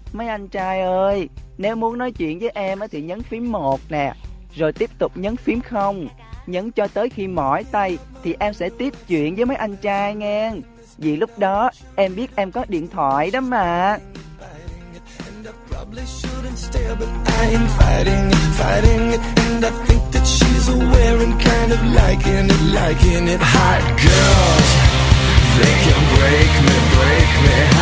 Mấy anh trai ơi, nếu muốn nói chuyện với em thì nhấn phím 1 nè, rồi tiếp tục nhấn phím 0, nhấn cho tới khi mỏi tay thì em sẽ tiếp chuyện với mấy anh trai nghe. Vì lúc đó em biết em có điện thoại đó mà. Probably shouldn't stare, but I am fighting it, and I think that she's aware and kind of liking it. Hot girls, they can break me.